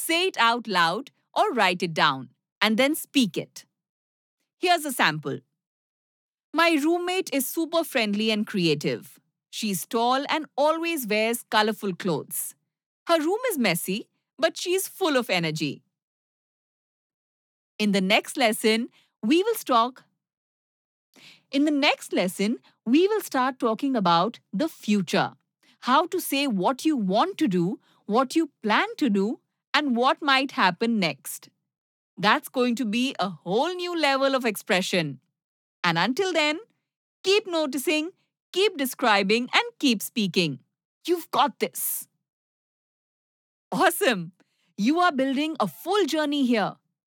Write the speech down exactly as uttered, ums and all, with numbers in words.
Say it out loud or write it down and then speak it. Here's a sample. My roommate is super friendly and creative. She's tall and always wears colorful clothes. Her room is messy, but she's full of energy. In the next lesson, we will talk In the next lesson, we will start talking about the future. How to say what you want to do, what you plan to do, and what might happen next. That's going to be a whole new level of expression. And until then, keep noticing, keep describing, and keep speaking. You've got this. Awesome! You are building a full journey here.